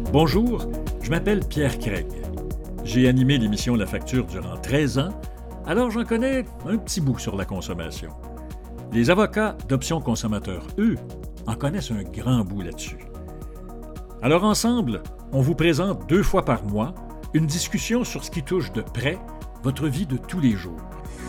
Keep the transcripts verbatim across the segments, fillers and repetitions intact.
Bonjour, je m'appelle Pierre Craig. J'ai animé l'émission La Facture durant treize ans, alors j'en connais un petit bout sur la consommation. Les avocats d'Options Consommateurs, eux, en connaissent un grand bout là-dessus. Alors ensemble, on vous présente deux fois par mois une discussion sur ce qui touche de près votre vie de tous les jours.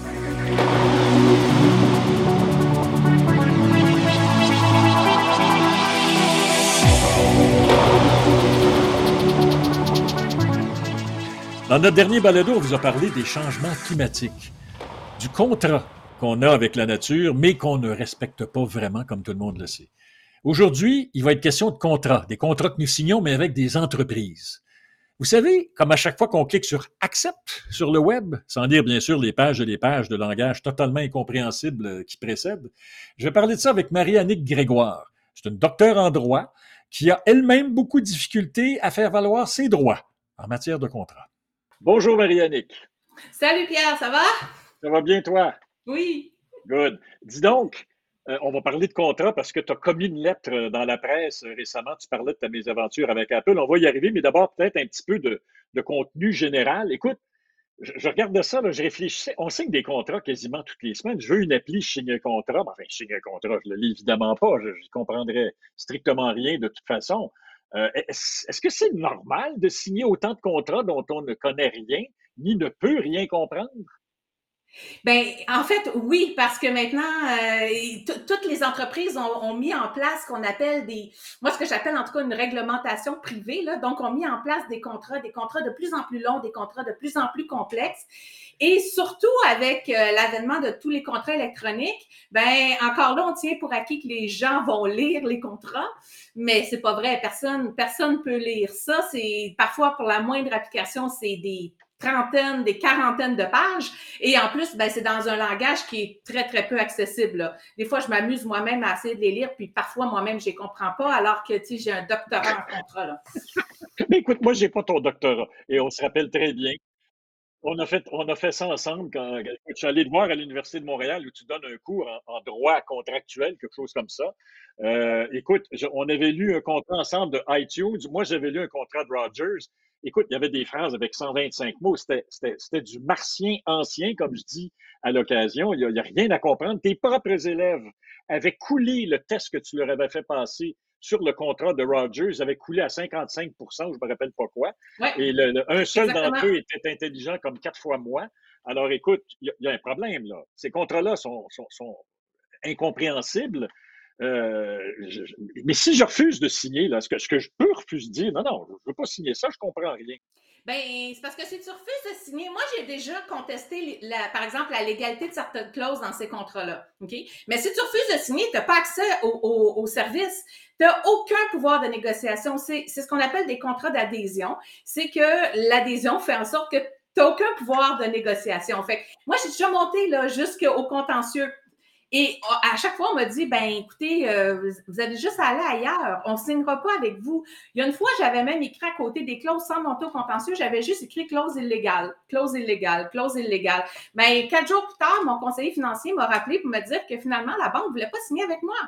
Dans notre dernier balado, on vous a parlé des changements climatiques, du contrat qu'on a avec la nature, mais qu'on ne respecte pas vraiment, comme tout le monde le sait. Aujourd'hui, il va être question de contrats, des contrats que nous signons, mais avec des entreprises. Vous savez, comme à chaque fois qu'on clique sur « Accepte » sur le web, sans lire bien sûr les pages et les pages de langage totalement incompréhensibles qui précèdent, je vais parler de ça avec Marie-Annick Grégoire. C'est une docteure en droit qui a elle-même beaucoup de difficultés à faire valoir ses droits en matière de contrat. Bonjour Marie-Annick. Salut Pierre, ça va? Ça va bien toi? Oui. Good. Dis donc, euh, on va parler de contrat parce que tu as commis une lettre dans la presse récemment. Tu parlais de ta mésaventure avec Apple. On va y arriver, mais d'abord peut-être un petit peu de, de contenu général. Écoute, je, je regardais ça, là, je réfléchissais. On signe des contrats quasiment toutes les semaines. Je veux une appli, je signe un contrat. Enfin, je signe un contrat, je ne le lis évidemment pas. Je ne comprendrais strictement rien de toute façon. Euh, est-ce, est-ce que c'est normal de signer autant de contrats dont on ne connaît rien, ni ne peut rien comprendre? Ben, en fait, oui, parce que maintenant, euh, t- toutes les entreprises ont, ont mis en place ce qu'on appelle des, moi, ce que j'appelle en tout cas une réglementation privée, là. Donc, ont mis en place des contrats, des contrats de plus en plus longs, des contrats de plus en plus complexes. Et surtout avec euh, l'avènement de tous les contrats électroniques, ben, encore là, on tient pour acquis que les gens vont lire les contrats, mais c'est pas vrai. Personne, personne peut lire ça. C'est, parfois, pour la moindre application, c'est des trentaines, des quarantaines de pages. Et en plus, ben, c'est dans un langage qui est très, très peu accessible, là. Des fois, je m'amuse moi-même à essayer de les lire, puis parfois, moi-même, je les comprends pas, alors que, tu sais, j'ai un doctorat en contrat, là. Mais écoute, moi, j'ai pas ton doctorat. Et on se rappelle très bien. On a fait, on a fait ça ensemble quand, écoute, je suis allé te voir à l'Université de Montréal où tu donnes un cours en, en droit contractuel, quelque chose comme ça. Euh, écoute, je- on avait lu un contrat ensemble de iTunes. Moi, j'avais lu un contrat de Rogers. Écoute, il y avait des phrases avec cent vingt-cinq mots. C'était, c'était, c'était du martien ancien, comme je dis à l'occasion. Il n'y a, il y a rien à comprendre. Tes propres élèves avaient coulé le test que tu leur avais fait passer sur le contrat de Rogers, ils avaient coulé à cinquante-cinq pour cent, je ne me rappelle pas quoi. Ouais, Et le, le- un seul exactement. d'entre eux était intelligent comme quatre fois moi. Alors, écoute, il y, y, a un problème, là. Ces contrats-là sont, sont, sont incompréhensibles. Euh, je, je, mais si je refuse de signer, là, ce que, ce que je peux refuser de dire, non, non, je ne veux pas signer ça, je ne comprends rien. Ben, c'est parce que si tu refuses de signer, moi, j'ai déjà contesté, la, par exemple, la légalité de certaines clauses dans ces contrats-là. OK? Mais si tu refuses de signer, tu n'as pas accès au, au, au service. Tu n'as aucun pouvoir de négociation. C'est, c'est ce qu'on appelle des contrats d'adhésion. C'est que l'adhésion fait en sorte que tu n'as aucun pouvoir de négociation. Fait que moi, j'ai déjà monté là, jusqu'au contentieux. Et à chaque fois, on m'a dit, ben écoutez, euh, vous allez juste aller ailleurs. On ne signera pas avec vous. Il y a une fois, j'avais même écrit à côté des clauses sans monter au contentieux, j'avais juste écrit clause illégale, clause illégale, clause illégale. Ben, quatre jours plus tard, mon conseiller financier m'a rappelé pour me dire que finalement, la banque ne voulait pas signer avec moi.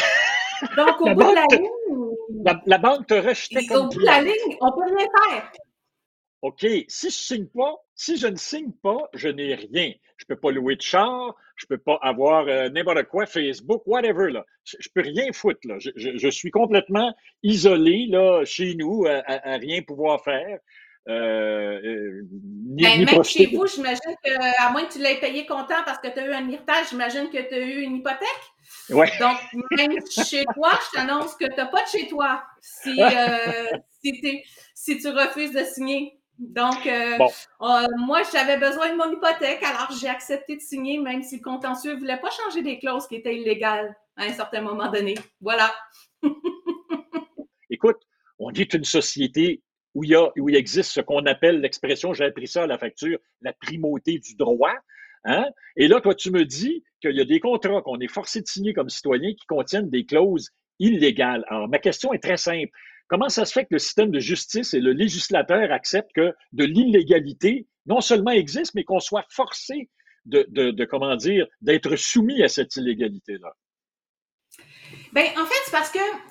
Donc, au la bout banque de la te, ligne, la, la banque te rejetait comme au bout de la client. ligne, on ne peut rien faire. OK, si je signe pas, si je ne signe pas, je n'ai rien. Je peux pas louer de char, je peux pas avoir euh, n'importe quoi, Facebook, whatever, là. Je, je peux rien foutre, là. Je, je, je suis complètement isolé, là, chez nous, à, à, à rien pouvoir faire, euh, euh, ni, Ben, ni même profiter chez de... vous, j'imagine que, à moins que tu l'aies payé comptant parce que tu as eu un héritage, j'imagine que tu as eu une hypothèque. Ouais. Donc, même chez toi, je t'annonce que tu n'as pas de chez toi si, euh, si, t'es- si tu refuses de signer. Donc, euh, Bon, euh, moi, j'avais besoin de mon hypothèque, alors j'ai accepté de signer, même si le contentieux ne voulait pas changer des clauses qui étaient illégales à un certain moment donné. Voilà. écoute, on est une société où il, y a, où il existe ce qu'on appelle l'expression, j'ai appris ça à la facture, la primauté du droit. Hein? Et là, toi, tu me dis qu'il y a des contrats qu'on est forcé de signer comme citoyen qui contiennent des clauses illégales. Alors, ma question est très simple. Comment ça se fait que le système de justice et le législateur acceptent que de l'illégalité non seulement existe, mais qu'on soit forcé de, de, de comment dire, d'être soumis à cette illégalité-là? Ben, en fait, c'est parce que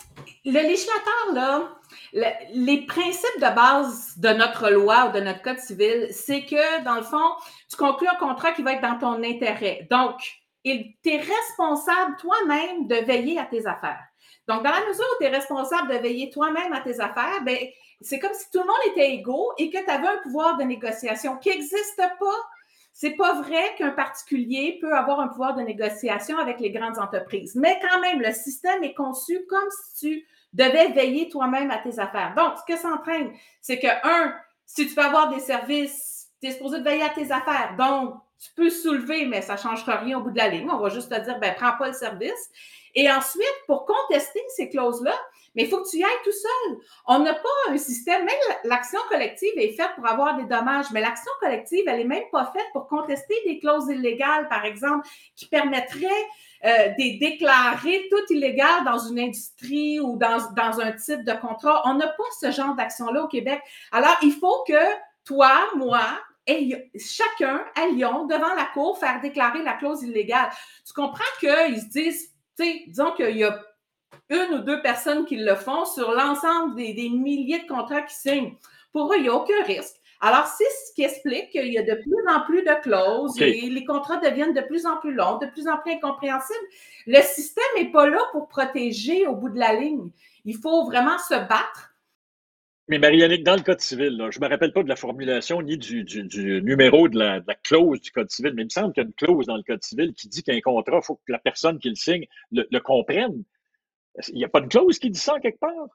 Le législateur, là, le, les principes de base de notre loi ou de notre code civil, c'est que, dans le fond, tu conclus un contrat qui va être dans ton intérêt. Donc, tu es responsable toi-même de veiller à tes affaires. Donc, dans la mesure où tu es responsable de veiller toi-même à tes affaires, ben, c'est comme si tout le monde était égaux et que tu avais un pouvoir de négociation qui n'existe pas. C'est pas vrai qu'un particulier peut avoir un pouvoir de négociation avec les grandes entreprises. Mais quand même, le système est conçu comme si tu devais veiller toi-même à tes affaires. Donc, ce que ça entraîne, c'est que, un, si tu veux avoir des services, tu es supposé de veiller à tes affaires. Donc, tu peux soulever, mais ça ne changera rien au bout de la ligne. On va juste te dire, ben, prends pas le service. Et ensuite, pour contester ces clauses-là, mais il faut que tu y ailles tout seul. On n'a pas un système, même l'action collective est faite pour avoir des dommages, mais l'action collective, elle n'est même pas faite pour contester des clauses illégales, par exemple, qui permettraient euh, de déclarer tout illégal dans une industrie ou dans, dans un type de contrat. On n'a pas ce genre d'action-là au Québec. Alors, il faut que toi, moi, et chacun à Lyon, devant la cour, faire déclarer la clause illégale. Tu comprends qu'ils se disent, tu sais, disons qu'il y a une ou deux personnes qui le font sur l'ensemble des, des milliers de contrats qui signent. Pour eux, il n'y a aucun risque. Alors, c'est ce qui explique qu'il y a de plus en plus de clauses okay. et les contrats deviennent de plus en plus longs, de plus en plus incompréhensibles. Le système n'est pas là pour protéger au bout de la ligne. Il faut vraiment se battre. Mais Marie-Annick, dans le Code civil, là, je ne me rappelle pas de la formulation ni du, du, du numéro de la, de la clause du Code civil, mais il me semble qu'il y a une clause dans le Code civil qui dit qu'un contrat, il faut que la personne qui le signe le, le comprenne. Il n'y a pas de clause qui dit ça quelque part?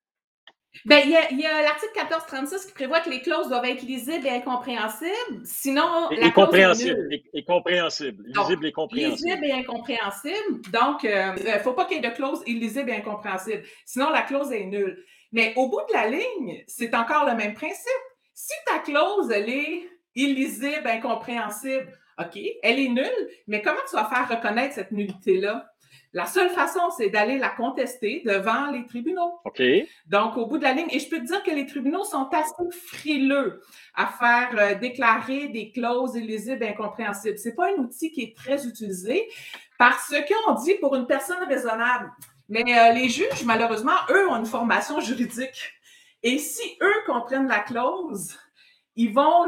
Bien, il y a, il y a l'article quatorze trente-six qui prévoit que les clauses doivent être lisibles et incompréhensibles. Sinon, et, la et clause est nulle. Et, et compréhensible. Lisible et compréhensible. Lisible et incompréhensible. Donc, il euh, ne faut pas qu'il y ait de clause illisible et incompréhensible. Sinon, la clause est nulle. Mais au bout de la ligne, c'est encore le même principe. Si ta clause, elle est illisible, incompréhensible, OK, elle est nulle, mais comment tu vas faire reconnaître cette nullité-là? La seule façon, c'est d'aller la contester devant les tribunaux. OK. Donc, au bout de la ligne, et je peux te dire que les tribunaux sont assez frileux à faire euh, déclarer des clauses illisibles et incompréhensibles. Ce n'est pas un outil qui est très utilisé parce qu'on dit pour une personne raisonnable. Mais euh, les juges, malheureusement, eux, ont une formation juridique. Et si eux comprennent la clause, ils vont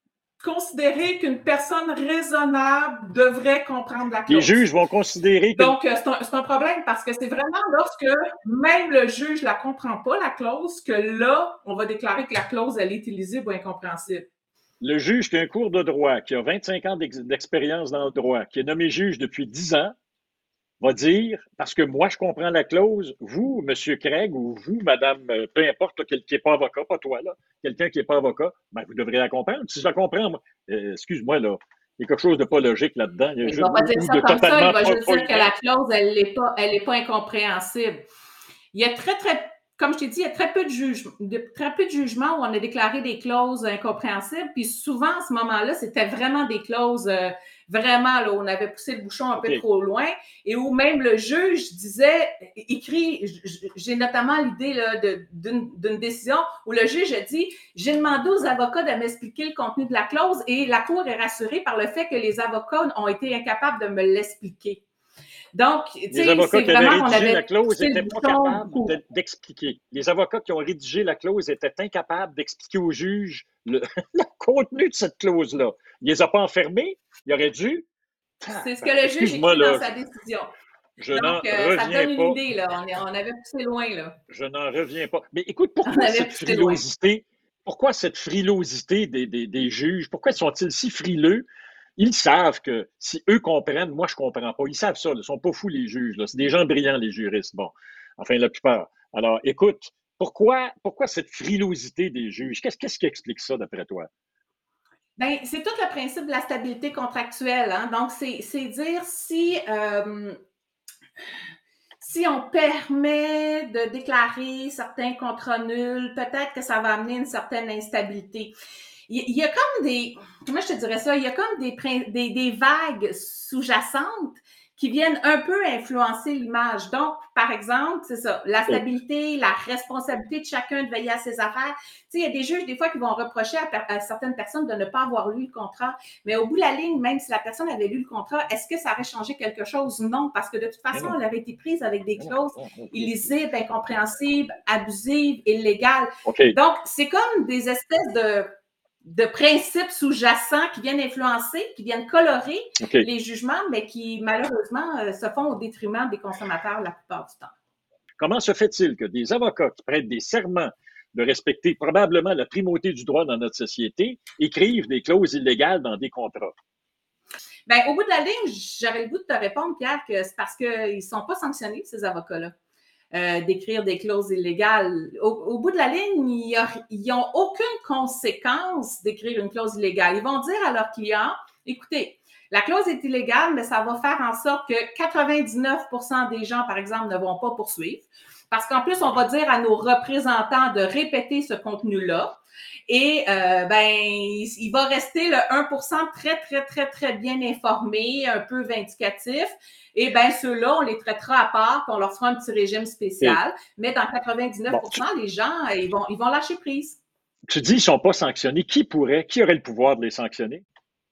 considérer qu'une personne raisonnable devrait comprendre la clause. Les juges vont considérer que... Donc, c'est un, c'est un problème parce que c'est vraiment lorsque même le juge ne la comprend pas, la clause, que là, on va déclarer que la clause, elle est illisible ou incompréhensible. Le juge qui a un cours de droit, qui a vingt-cinq ans d'expérience dans le droit, qui est nommé juge depuis dix ans, va dire, parce que moi, je comprends la clause, vous, M. Craig, ou vous, Madame, peu importe, qui n'est pas avocat, pas toi, là, quelqu'un qui n'est pas avocat, ben, vous devrez la comprendre. Si je la comprends, moi, euh, excuse-moi, là, il y a quelque chose de pas logique là-dedans. Il ne va pas dire ça comme ça, il va juste dire que la clause, elle n'est pas, elle est pas incompréhensible. Il y a très, très, comme je t'ai dit, il y a très peu de jugements, très peu de jugements où on a déclaré des clauses incompréhensibles, puis souvent, à ce moment-là, c'était vraiment des clauses... Euh, vraiment, là, on avait poussé le bouchon un okay. peu trop loin et où même le juge disait, écrit, j'ai notamment l'idée là, de, d'une, d'une décision où le juge a dit, j'ai demandé aux avocats de m'expliquer le contenu de la clause et la Cour est rassurée par le fait que les avocats ont été incapables de me l'expliquer. Donc, les avocats qui avaient rédigé la clause n'étaient pas capables d'expliquer. Les avocats qui ont rédigé la clause étaient incapables d'expliquer au juge le, le contenu de cette clause-là. Il ne les a pas enfermés. Il aurait dû. C'est ce que le juge écrit dans sa décision. Je Donc, n'en euh, reviens ça donne une pas. idée, là. On, est, on avait poussé loin, là. Je n'en reviens pas. Mais écoute, pourquoi cette frilosité? Loin. Pourquoi cette frilosité des, des, des juges? Pourquoi sont-ils si frileux? Ils savent que si eux comprennent, moi, je ne comprends pas. Ils savent ça. Ils ne sont pas fous, les juges. Là. C'est des gens brillants, les juristes. Bon, enfin, la plupart. Alors, écoute, pourquoi, pourquoi cette frilosité des juges? Qu'est-ce, qu'est-ce qui explique ça, d'après toi? Bien, c'est tout le principe de la stabilité contractuelle. Hein? Donc, c'est, c'est dire si, euh, si on permet de déclarer certains contrats nuls, peut-être que ça va amener une certaine instabilité. Il y a comme des, comment je te dirais ça, il y a comme des, des, des vagues sous-jacentes qui viennent un peu influencer l'image. Donc, par exemple, c'est ça, la stabilité, la responsabilité de chacun de veiller à ses affaires. Tu sais, il y a des juges, des fois, qui vont reprocher à, à certaines personnes de ne pas avoir lu le contrat. Mais au bout de la ligne, même si la personne avait lu le contrat, est-ce que ça aurait changé quelque chose? Non, parce que de toute façon, elle aurait été prise avec des clauses illisibles, incompréhensibles, abusives, illégales. Okay. Donc, c'est comme des espèces de... de principes sous-jacents qui viennent influencer, qui viennent colorer okay. les jugements, mais qui, malheureusement, euh, se font au détriment des consommateurs la plupart du temps. Comment se fait-il que des avocats qui prêtent des serments de respecter probablement la primauté du droit dans notre société écrivent des clauses illégales dans des contrats? Bien, au bout de la ligne, j'aurais le goût de te répondre, Pierre, que c'est parce qu'ils ne sont pas sanctionnés, ces avocats-là. Euh, d'écrire des clauses illégales. Au, au bout de la ligne, ils n'ont aucune conséquence d'écrire une clause illégale. Ils vont dire à leurs clients, écoutez, la clause est illégale, mais ça va faire en sorte que quatre-vingt-dix-neuf pour cent des gens, par exemple, ne vont pas poursuivre. Parce qu'en plus, on va dire à nos représentants de répéter ce contenu-là. Et euh, ben, il, il va rester le un pour cent très, très, très, très bien informé, un peu vindicatif. Et bien, ceux-là, on les traitera à part, puis on leur fera un petit régime spécial. Et... Mais dans quatre-vingt-dix-neuf pour cent, bon, tu... les gens, ils vont, ils vont lâcher prise. Tu dis qu'ils ne sont pas sanctionnés. Qui pourrait, qui aurait le pouvoir de les sanctionner?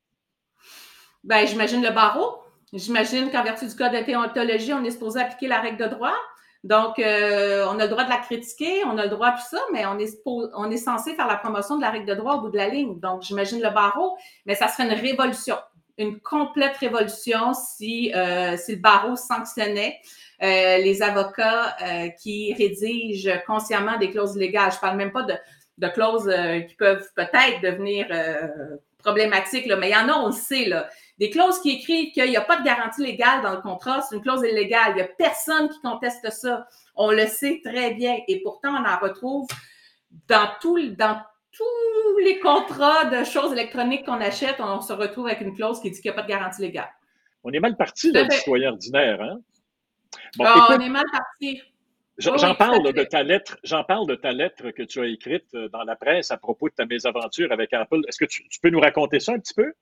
Bien, j'imagine le barreau. J'imagine qu'en vertu du code de déontologie, on est supposé appliquer la règle de droit. Donc, euh, on a le droit de la critiquer, on a le droit à tout ça, mais on est, on est censé faire la promotion de la règle de droit au bout de la ligne. Donc, j'imagine le barreau, mais ça serait une révolution, une complète révolution si, euh, si le barreau sanctionnait euh, les avocats euh, qui rédigent consciemment des clauses illégales. Je ne parle même pas de, de clauses euh, qui peuvent peut-être devenir euh, problématiques, là, mais il y en a, on le sait, là. Des clauses qui écrivent qu'il n'y a pas de garantie légale dans le contrat, c'est une clause illégale. Il n'y a personne qui conteste ça. On le sait très bien. Et pourtant, on en retrouve dans, tout, dans tous les contrats de choses électroniques qu'on achète. On se retrouve avec une clause qui dit qu'il n'y a pas de garantie légale. On est mal parti, le citoyen ordinaire, hein? Bon, oh, écoute, on est mal parti. J'en oui, parle de ta lettre, j'en parle de ta lettre que tu as écrite dans la presse à propos de ta mésaventure avec Apple. Est-ce que tu, tu peux nous raconter ça un petit peu?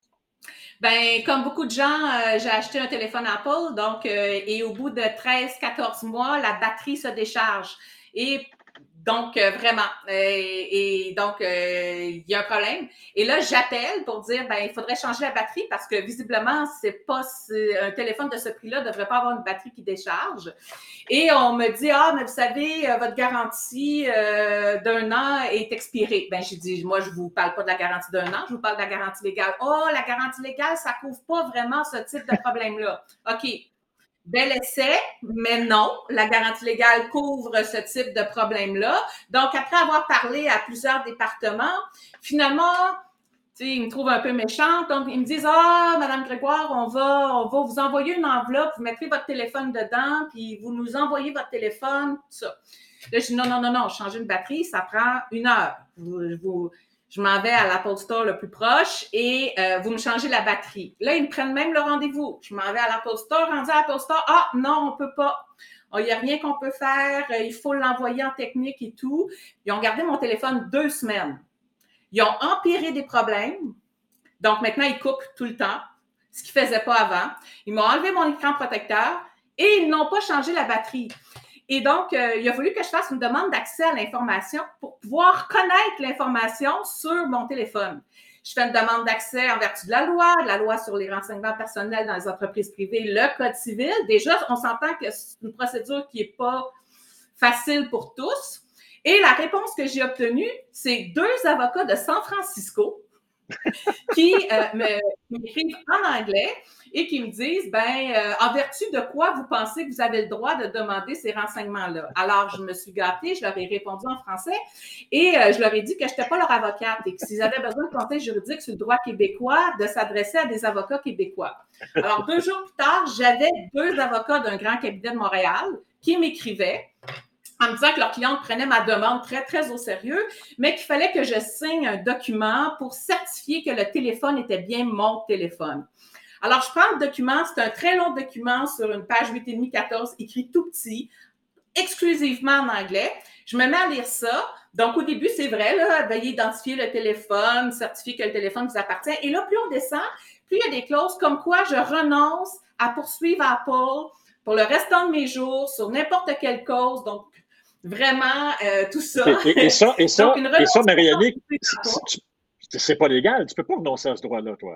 Ben, comme beaucoup de gens, euh, j'ai acheté un téléphone Apple, donc, euh, et au bout de treize à quatorze mois, la batterie se décharge. Et donc, euh, vraiment, euh, et donc, il euh, y a un problème. Et là, j'appelle pour dire, ben, il faudrait changer la batterie parce que visiblement, c'est pas un téléphone de ce prix-là ne devrait pas avoir une batterie qui décharge. Et on me dit, ah, mais vous savez, votre garantie euh, d'un an est expirée. Ben, j'ai dit, moi, je vous parle pas de la garantie d'un an, je vous parle de la garantie légale. Oh, la garantie légale, ça couvre pas vraiment ce type de problème-là. OK. Bel essai, mais non, la garantie légale couvre ce type de problème-là. Donc, après avoir parlé à plusieurs départements, finalement, tu sais, ils me trouvent un peu méchante. Donc, ils me disent, ah, Madame Grégoire, on va, on va vous envoyer une enveloppe, vous mettrez votre téléphone dedans, puis vous nous envoyez votre téléphone, tout ça. Là, je dis, non, non, non, non, changer une batterie, ça prend une heure. Vous, vous, je m'en vais à l'Apple Store le plus proche et euh, vous me changez la batterie. Là, ils me prennent même le rendez-vous. Je m'en vais à l'Apple Store, rendu à l'Apple Store. Ah, non, on peut pas. Il n'y a rien qu'on peut faire. Il faut l'envoyer en technique et tout. Ils ont gardé mon téléphone deux semaines. Ils ont empiré des problèmes. Donc, maintenant, ils coupent tout le temps, ce qu'ils ne faisaient pas avant. Ils m'ont enlevé mon écran protecteur et ils n'ont pas changé la batterie. Et donc, euh, il a fallu que je fasse une demande d'accès à l'information pour pouvoir connaître l'information sur mon téléphone. Je fais une demande d'accès en vertu de la loi, de la loi sur les renseignements personnels dans les entreprises privées, le Code civil. Déjà, on s'entend que c'est une procédure qui n'est pas facile pour tous. Et la réponse que j'ai obtenue, c'est deux avocats de San Francisco qui euh, m'écrivent en anglais et qui me disent, ben, euh, en vertu de quoi vous pensez que vous avez le droit de demander ces renseignements-là? Alors, je me suis gâtée, je leur ai répondu en français et euh, je leur ai dit que je n'étais pas leur avocate et que s'ils avaient besoin de conseils juridiques sur le droit québécois, de s'adresser à des avocats québécois. Alors, deux jours plus tard, j'avais deux avocats d'un grand cabinet de Montréal qui m'écrivaient en me disant que leur cliente prenait ma demande très, très au sérieux, mais qu'il fallait que je signe un document pour certifier que le téléphone était bien mon téléphone. Alors, je prends le document, c'est un très long document sur une page huit virgule cinq quatorze, écrit tout petit, exclusivement en anglais. Je me mets à lire ça. Donc, au début, c'est vrai, là, veuillez identifier le téléphone, certifier que le téléphone vous appartient. Et là, plus on descend, plus il y a des clauses comme quoi je renonce à poursuivre Apple pour le restant de mes jours sur n'importe quelle cause. Donc, vraiment, euh, tout ça. Et, et, et ça, et ça, Donc, une et ça, renonciation Marie-Annick, à Apple. c'est pas légal. Tu peux pas renoncer à ce droit-là, toi.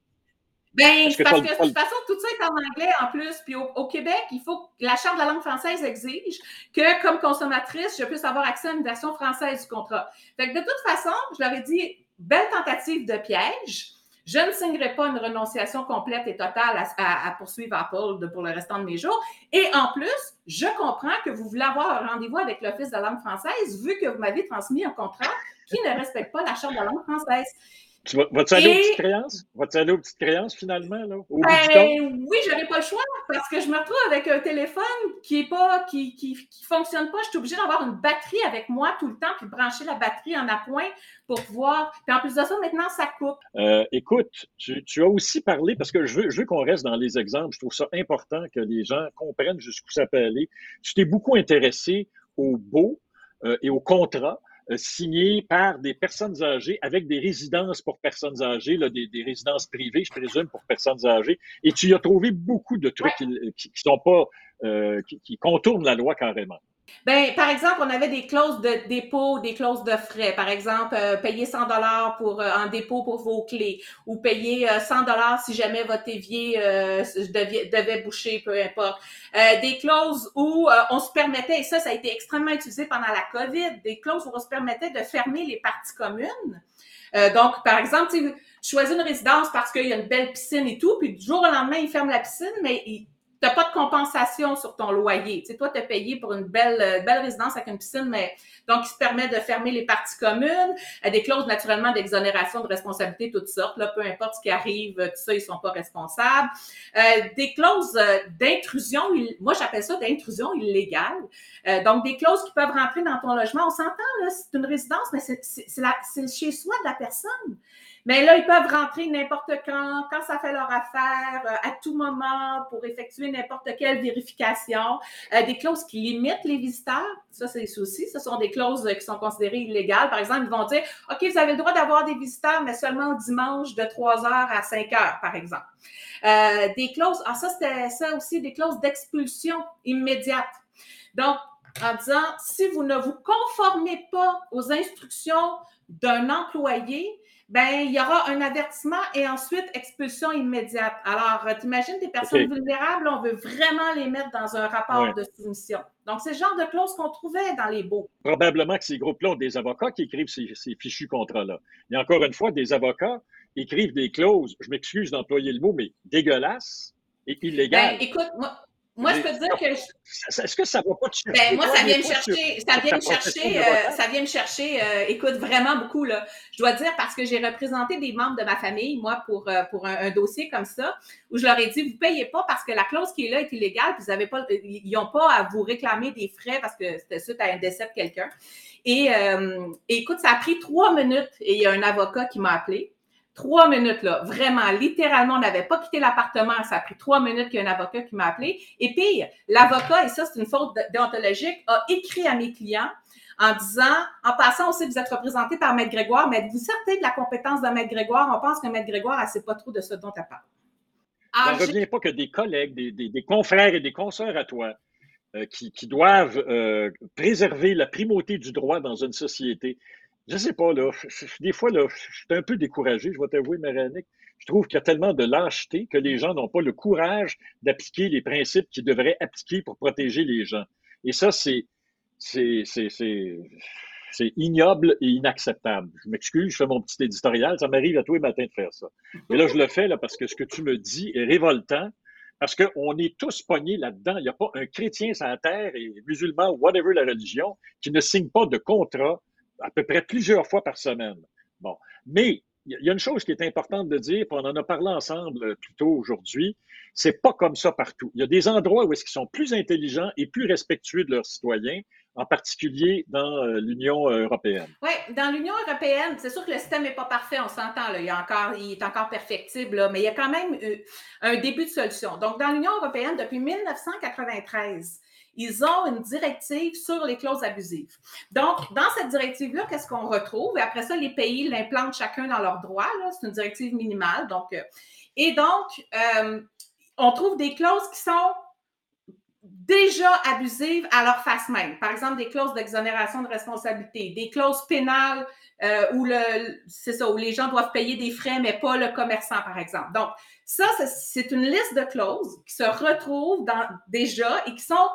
Ben, Est-ce que c'est parce t'as le- que de t'as le- toute façon, tout ça est en anglais en plus. Puis au, au Québec, il faut que la Charte de la langue française exige que, comme consommatrice, je puisse avoir accès à une version française du contrat. Fait que de toute façon, je leur ai dit, belle tentative de piège. Je ne signerai pas une renonciation complète et totale à, à, à poursuivre Apple de, pour le restant de mes jours. Et en plus, je comprends que vous voulez avoir un rendez-vous avec l'Office de la langue française vu que vous m'avez transmis un contrat qui ne respecte pas la Charte de la langue française. Tu vas, vas-tu aller aux petites Et créances? Vas-tu aller aux petites créances, finalement, là, au bout du compte? ben oui, j'aurais pas le choix parce que je me retrouve avec un téléphone qui est pas, qui, qui, qui fonctionne pas. Je suis obligée d'avoir une batterie avec moi tout le temps puis de brancher la batterie en appoint pour pouvoir. Puis en plus de ça, maintenant, ça coupe. Euh, écoute, tu, tu as aussi parlé, parce que je veux, je veux qu'on reste dans les exemples, je trouve ça important que les gens comprennent jusqu'où ça peut aller. Tu t'es beaucoup intéressé au beau euh, et au contrat euh, signés par des personnes âgées avec des résidences pour personnes âgées, là, des, des résidences privées, je présume, pour personnes âgées, et tu y as trouvé beaucoup de Ouais. trucs qui, qui, qui sont pas, euh, qui, qui contournent la loi carrément. Ben, par exemple, on avait des clauses de dépôt, des clauses de frais. Par exemple, euh, payer cent dollars pour euh, en dépôt pour vos clés, ou payer euh, cent dollars si jamais votre évier euh, devait, devait boucher, peu importe. Euh, des clauses où euh, on se permettait, et ça, ça a été extrêmement utilisé pendant la COVID, des clauses où on se permettait de fermer les parties communes. Euh, donc, par exemple, tu choisis une résidence parce qu'il y a une belle piscine et tout, puis du jour au lendemain, ils ferment la piscine, mais ils tu n'as pas de compensation sur ton loyer. Tu sais, toi, tu as payé pour une belle, belle résidence avec une piscine, mais donc, il se permet de fermer les parties communes, des clauses naturellement d'exonération de responsabilité, toutes sortes, là, peu importe ce qui arrive, tout ça, ils ne sont pas responsables. Euh, des clauses d'intrusion, moi, j'appelle ça d'intrusion illégale. Euh, donc, des clauses qui peuvent rentrer dans ton logement. On s'entend, là, c'est une résidence, mais c'est, c'est, c'est, la, c'est le chez-soi de la personne. Mais là, ils peuvent rentrer n'importe quand, quand ça fait leur affaire, euh, à tout moment, pour effectuer n'importe quelle vérification. Euh, des clauses qui limitent les visiteurs, ça, c'est aussi, ce sont des clauses qui sont considérées illégales. Par exemple, ils vont dire, OK, vous avez le droit d'avoir des visiteurs, mais seulement dimanche de trois heures à cinq heures, par exemple. Euh, des clauses, ah, ça, c'était ça aussi, des clauses d'expulsion immédiate. Donc, en disant, si vous ne vous conformez pas aux instructions d'un employé, ben il y aura un avertissement et ensuite expulsion immédiate. Alors, t'imagines des personnes okay. vulnérables, on veut vraiment les mettre dans un rapport ouais. de soumission. Donc, c'est le genre de clause qu'on trouvait dans les baux. Probablement que ces groupes-là ont des avocats qui écrivent ces, ces fichus contrats-là. Et encore une fois, des avocats écrivent des clauses, je m'excuse d'employer le mot, mais dégueulasses et illégales. Ben, écoute, moi, Moi, je peux te dire que. Je... Est-ce que ça va pas te chercher? Ben, moi, ça vient me chercher. Ça vient me chercher. Euh, ça vient me chercher. Euh, écoute, vraiment beaucoup, là. Je dois dire parce que j'ai représenté des membres de ma famille, moi, pour, euh, pour un, un dossier comme ça, où je leur ai dit, vous ne payez pas parce que la clause qui est là est illégale, puis vous avez pas, ils n'ont pas à vous réclamer des frais parce que c'était suite à un décès de quelqu'un. Et, euh, et écoute, ça a pris trois minutes et il y a un avocat qui m'a appelé. Trois minutes, là, vraiment, littéralement, on n'avait pas quitté l'appartement. Ça a pris trois minutes qu'il y a un avocat qui m'a appelé. Et pire, l'avocat, et ça, c'est une faute déontologique, a écrit à mes clients en disant, en passant aussi, vous êtes représenté par Maître Grégoire, mais êtes-vous certain de la compétence de Maître Grégoire? On pense que Maître Grégoire, elle ne sait pas trop de ce dont elle parle. Ça ne revient pas que des collègues, des, des, des confrères et des consoeurs à toi euh, qui, qui doivent euh, préserver la primauté du droit dans une société. Je sais pas, là. Des fois, là, je suis un peu découragé, je vais t'avouer, Marie-Annick. Je trouve qu'il y a tellement de lâcheté que les gens n'ont pas le courage d'appliquer les principes qu'ils devraient appliquer pour protéger les gens. Et ça, c'est, c'est, c'est, c'est, c'est ignoble et inacceptable. Je m'excuse, je fais mon petit éditorial. Ça m'arrive à tous les matins de faire ça. Mais là, je le fais là, parce que ce que tu me dis est révoltant. Parce qu'on est tous pognés là-dedans. Il n'y a pas un chrétien sur la terre, et musulman, whatever la religion, qui ne signe pas de contrat à peu près plusieurs fois par semaine. Bon. Mais il y a une chose qui est importante de dire, puis on en a parlé ensemble plus tôt aujourd'hui, c'est pas comme ça partout. Il y a des endroits où est-ce qu'ils sont plus intelligents et plus respectueux de leurs citoyens, en particulier dans l'Union européenne. Oui, dans l'Union européenne, c'est sûr que le système n'est pas parfait, on s'entend, là, il, y a encore, il est encore perfectible, là, mais il y a quand même un début de solution. Donc, dans l'Union européenne, depuis mille neuf cent quatre-vingt-treize, ils ont une directive sur les clauses abusives. Donc, dans cette directive-là, qu'est-ce qu'on retrouve? Et après ça, les pays l'implantent chacun dans leur droit. Là. C'est une directive minimale. Donc, euh, et donc, euh, on trouve des clauses qui sont déjà abusives à leur face même. Par exemple, des clauses d'exonération de responsabilité, des clauses pénales euh, où, le, c'est ça, où les gens doivent payer des frais, mais pas le commerçant, par exemple. Donc, ça, c'est une liste de clauses qui se retrouvent dans, déjà et qui sont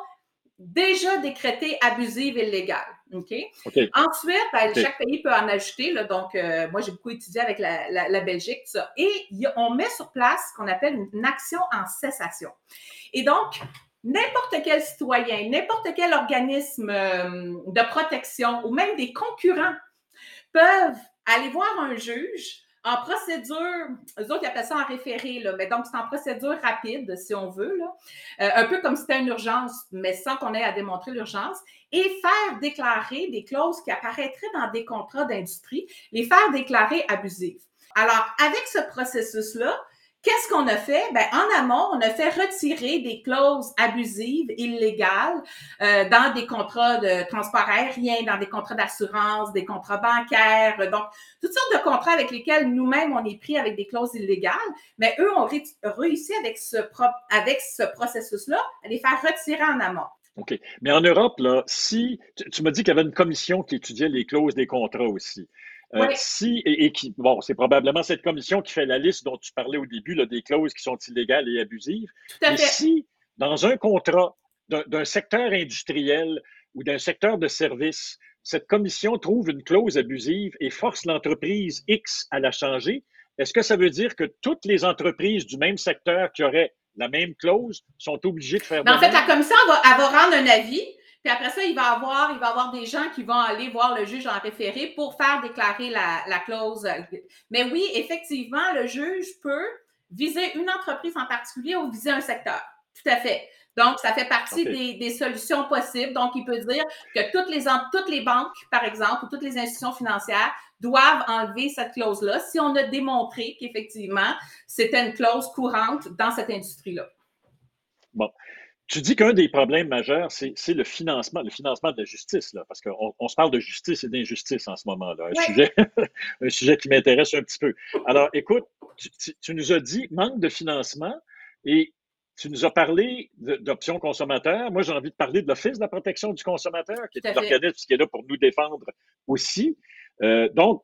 déjà décrétées abusives et illégales. Okay? Okay. Ensuite, ben, okay. chaque pays peut en ajouter. Là, donc, euh, moi, j'ai beaucoup étudié avec la, la, la Belgique, tout ça. Et y a, on met sur place ce qu'on appelle une, une action en cessation. Et donc, n'importe quel citoyen, n'importe quel organisme euh, de protection ou même des concurrents peuvent aller voir un juge en procédure, eux autres, ils appellent ça en référé, là, mais donc c'est en procédure rapide, si on veut, là, euh, un peu comme si c'était une urgence, mais sans qu'on ait à démontrer l'urgence, et faire déclarer des clauses qui apparaîtraient dans des contrats d'industrie, les faire déclarer abusives. Alors, avec ce processus-là, qu'est-ce qu'on a fait? Ben, en amont, on a fait retirer des clauses abusives, illégales, euh, dans des contrats de transport aérien, dans des contrats d'assurance, des contrats bancaires, donc toutes sortes de contrats avec lesquels nous-mêmes, on est pris avec des clauses illégales, mais eux ont ré- réussi avec ce, pro- avec ce processus-là à les faire retirer en amont. OK. Mais en Europe, là, si tu, tu m'as dit qu'il y avait une commission qui étudiait les clauses des contrats aussi. Euh, Oui. Si, et, et qui, bon, c'est probablement cette commission qui fait la liste dont tu parlais au début, là, des clauses qui sont illégales et abusives. Tout à Mais fait. si, dans un contrat d'un, d'un secteur industriel ou d'un secteur de service, cette commission trouve une clause abusive et force l'entreprise X à la changer, est-ce que ça veut dire que toutes les entreprises du même secteur qui auraient la même clause sont obligées de faire Mais en fait, demande? la commission, elle va, elle va rendre un avis. Puis après ça, il va avoir, il va avoir des gens qui vont aller voir le juge en référé pour faire déclarer la, la clause. Mais oui, effectivement, le juge peut viser une entreprise en particulier ou viser un secteur. Tout à fait. Donc, ça fait partie Okay. des, des solutions possibles. Donc, il peut dire que toutes les, toutes les banques, par exemple, ou toutes les institutions financières doivent enlever cette clause-là si on a démontré qu'effectivement, c'était une clause courante dans cette industrie-là. Bon. Tu dis qu'un des problèmes majeurs, c'est, c'est le financement, le financement de la justice, là, parce qu'on on se parle de justice et d'injustice en ce moment-là, un, Oui. sujet, un sujet qui m'intéresse un petit peu. Alors, écoute, tu, tu, tu nous as dit manque de financement et tu nous as parlé de, d'options consommateurs. Moi, j'ai envie de parler de l'Office de la protection du consommateur, qui est l'organisme qui est là pour nous défendre aussi. Euh, donc,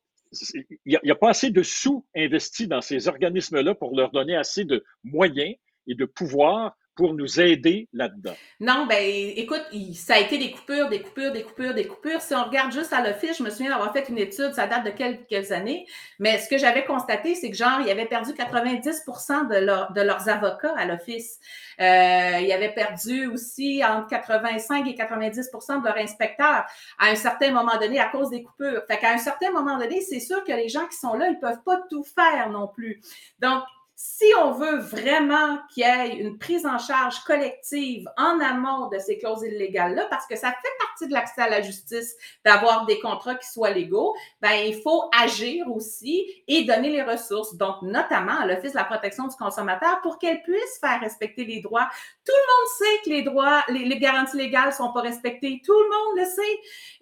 il n'y a, a pas assez de sous investis dans ces organismes-là pour leur donner assez de moyens et de pouvoir pour nous aider là-dedans. Non, ben écoute, il, ça a été des coupures, des coupures, des coupures, des coupures. Si on regarde juste à l'Office, je me souviens d'avoir fait une étude, ça date de quelques années, mais ce que j'avais constaté, c'est que genre, ils avaient perdu quatre-vingt-dix pour cent de, leur, de leurs avocats à l'Office. Euh, ils avaient perdu aussi entre quatre-vingt-cinq et quatre-vingt-dix pour cent de leurs inspecteurs à un certain moment donné à cause des coupures. Fait qu'à un certain moment donné, c'est sûr que les gens qui sont là, ils peuvent pas tout faire non plus. Donc, si on veut vraiment qu'il y ait une prise en charge collective en amont de ces clauses illégales-là, parce que ça fait partie de l'accès à la justice d'avoir des contrats qui soient légaux, ben il faut agir aussi et donner les ressources, donc notamment à l'Office de la protection du consommateur pour qu'elle puisse faire respecter les droits. Tout le monde sait que les droits, les, les garanties légales ne sont pas respectées. Tout le monde le sait.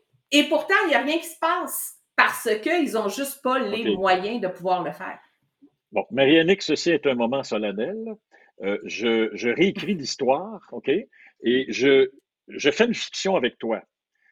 Et pourtant, il n'y a rien qui se passe parce qu'ils n'ont juste pas les Okay. moyens de pouvoir le faire. Bon, Marie-Annick, ceci est un moment solennel. Euh, je, je réécris l'histoire, OK? Et je, je fais une fiction avec toi.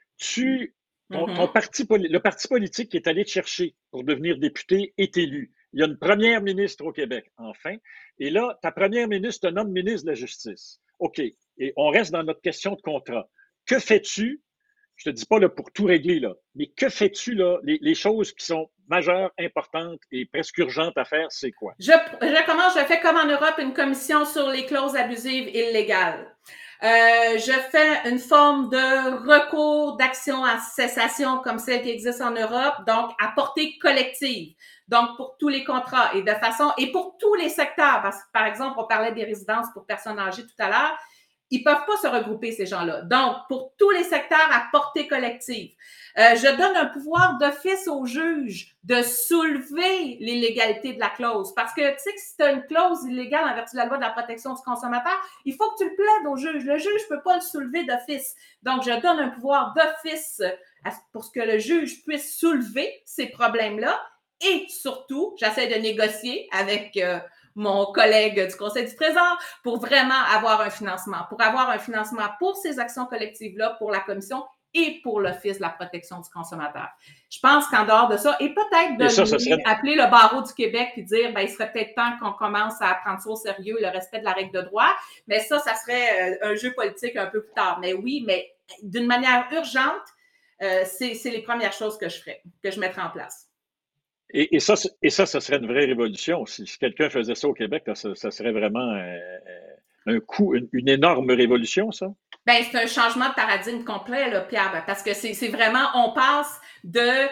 Tu, ton, Mm-hmm. ton parti, le parti politique qui est allé te chercher pour devenir député est élu. Il y a une première ministre au Québec, enfin. Et là, ta première ministre te nomme ministre de la Justice. OK. Et on reste dans notre question de contrat. Que fais-tu? Je te dis pas là, pour tout régler, là, mais que fais-tu là? Les, les choses qui sont majeures, importantes et presque urgentes à faire, c'est quoi? Je, je commence, je fais comme en Europe une commission sur les clauses abusives illégales. Euh, je fais une forme de recours d'action en cessation comme celle qui existe en Europe, donc à portée collective. Donc, pour tous les contrats et de façon, et pour tous les secteurs, parce que par exemple, on parlait des résidences pour personnes âgées tout à l'heure, ils peuvent pas se regrouper, ces gens-là. Donc, pour tous les secteurs à portée collective, euh, je donne un pouvoir d'office au juge de soulever l'illégalité de la clause. Parce que, tu sais, que si tu as une clause illégale en vertu de la loi de la protection du consommateur, il faut que tu le plaides au juge. Le juge ne peut pas le soulever d'office. Donc, je donne un pouvoir d'office pour que le juge puisse soulever ces problèmes-là. Et surtout, j'essaie de négocier avec... Euh, mon collègue du Conseil du Trésor pour vraiment avoir un financement, pour avoir un financement pour ces actions collectives-là, pour la Commission et pour l'Office de la protection du consommateur. Je pense qu'en dehors de ça, et peut-être de et ça, ça serait... appeler le barreau du Québec et dire, ben, il serait peut-être temps qu'on commence à prendre ça au sérieux, le respect de la règle de droit, mais ça, ça serait un jeu politique un peu plus tard. Mais oui, mais d'une manière urgente, euh, c'est, c'est les premières choses que je ferais, que je mettrais en place. Et, et, ça, et ça, ça serait une vraie révolution. Si, si quelqu'un faisait ça au Québec, là, ça, ça serait vraiment euh, un coup, une, une énorme révolution, ça? Ben, c'est un changement de paradigme complet, là, Pierre, parce que c'est, c'est vraiment, on passe de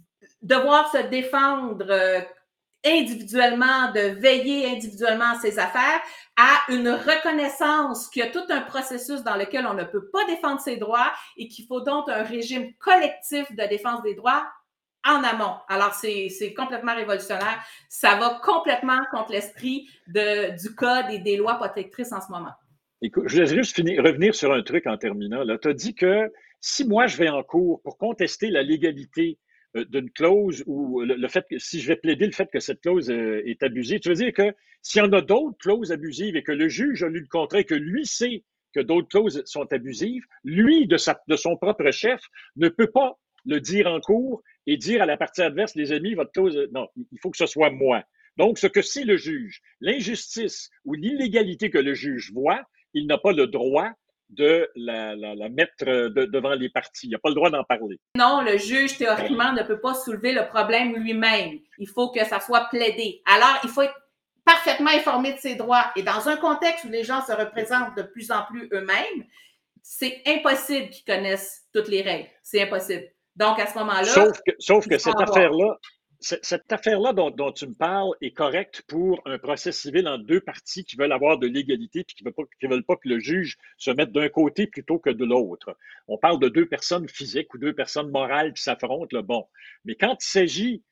devoir se défendre euh, individuellement, de veiller individuellement à ses affaires, à une reconnaissance qu'il y a tout un processus dans lequel on ne peut pas défendre ses droits et qu'il faut donc un régime collectif de défense des droits en amont. Alors, c'est, c'est complètement révolutionnaire. Ça va complètement contre l'esprit de, du code et des lois protectrices en ce moment. Écoute, je vais juste finir, revenir sur un truc en terminant. Tu as dit que si moi je vais en cours pour contester la légalité euh, d'une clause ou le, le fait que si je vais plaider le fait que cette clause euh, est abusée, tu veux dire que s'il y en a d'autres clauses abusives et que le juge a lu le contrat et que lui sait que d'autres clauses sont abusives, lui, de, sa, de son propre chef, ne peut pas le dire en cours et dire à la partie adverse, les amis, votre clause, non, il faut que ce soit moi. Donc, ce que c'est le juge, l'injustice ou l'illégalité que le juge voit, il n'a pas le droit de la, la, la mettre de, devant les parties. Il n'a pas le droit d'en parler. Non, le juge, théoriquement, ne peut pas soulever le problème lui-même. Il faut que ça soit plaidé. Alors, il faut être parfaitement informé de ses droits. Et dans un contexte où les gens se représentent de plus en plus eux-mêmes, c'est impossible qu'ils connaissent toutes les règles. C'est impossible. Donc, à ce moment-là... Sauf que, sauf que cette affaire-là, cette affaire-là dont, dont tu me parles est correcte pour un procès civil en deux parties qui veulent avoir de l'égalité et qui ne veulent, veulent pas que le juge se mette d'un côté plutôt que de l'autre. On parle de deux personnes physiques ou deux personnes morales qui s'affrontent, le bon. Mais quand il s'agit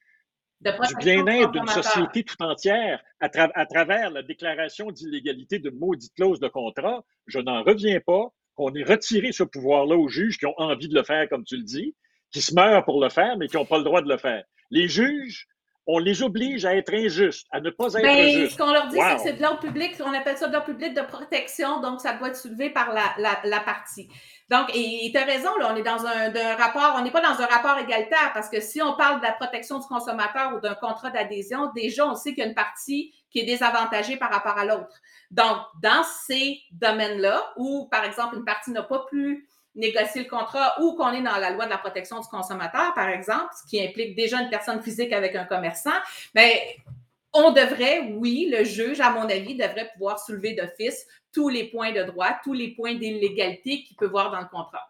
du bien-être d'une société tout entière à, tra- à travers la déclaration d'illégalité d'une maudite clause de contrat, je n'en reviens pas qu'on ait retiré ce pouvoir-là aux juges qui ont envie de le faire, comme tu le dis, qui se meurent pour le faire, mais qui n'ont pas le droit de le faire. Les juges, on les oblige à être injustes, à ne pas être ben, justes. Ce qu'on leur dit, wow. c'est que c'est de l'ordre public, on appelle ça de l'ordre public de protection, donc ça doit être soulevé par la, la, la partie. Donc, et tu as raison, là, on est dans un, un rapport, on n'est pas dans un rapport égalitaire, parce que si on parle de la protection du consommateur ou d'un contrat d'adhésion, déjà, on sait qu'il y a une partie qui est désavantagée par rapport à l'autre. Donc, dans ces domaines-là, où, par exemple, une partie n'a pas pu négocier le contrat ou qu'on est dans la loi de la protection du consommateur, par exemple, ce qui implique déjà une personne physique avec un commerçant, mais on devrait, oui, le juge, à mon avis, devrait pouvoir soulever d'office tous les points de droit, tous les points d'illégalité qu'il peut voir dans le contrat.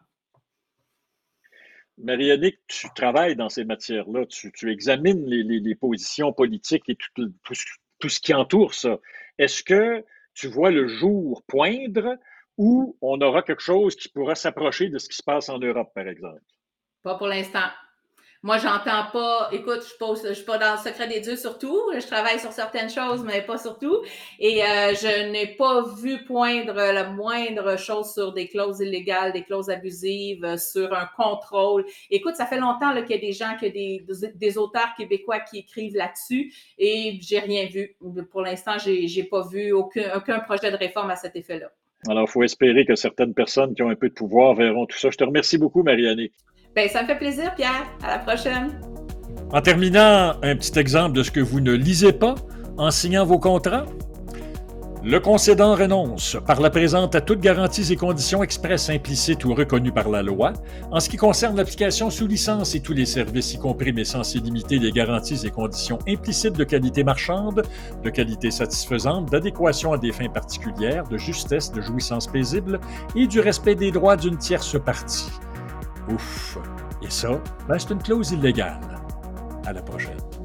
Marie-Annick, tu travailles dans ces matières-là, tu, tu examines les, les, les positions politiques et tout, tout, tout ce qui entoure ça. Est-ce que tu vois le jour poindre ou on aura quelque chose qui pourra s'approcher de ce qui se passe en Europe, par exemple? Pas pour l'instant. Moi, j'entends pas, écoute, je ne suis pas dans le secret des dieux surtout, je travaille sur certaines choses, mais pas sur tout, et euh, je n'ai pas vu poindre la moindre chose sur des clauses illégales, des clauses abusives, sur un contrôle. Écoute, ça fait longtemps là, qu'il y a des gens, qu'il y a des, des auteurs québécois qui écrivent là-dessus, et j'ai rien vu. Pour l'instant, j'ai, j'ai pas vu aucun, aucun projet de réforme à cet effet-là. Alors, il faut espérer que certaines personnes qui ont un peu de pouvoir verront tout ça. Je te remercie beaucoup, Marie-Annick. Bien, ça me fait plaisir, Pierre. À la prochaine. En terminant, un petit exemple de ce que vous ne lisez pas en signant vos contrats. Le concédant renonce par la présente à toutes garanties et conditions expresses, implicites ou reconnues par la loi, en ce qui concerne l'application sous licence et tous les services, y compris mais sans illimiter les garanties et conditions implicites de qualité marchande, de qualité satisfaisante, d'adéquation à des fins particulières, de justesse, de jouissance paisible et du respect des droits d'une tierce partie. Ouf! Et ça, ben c'est une clause illégale. À la prochaine.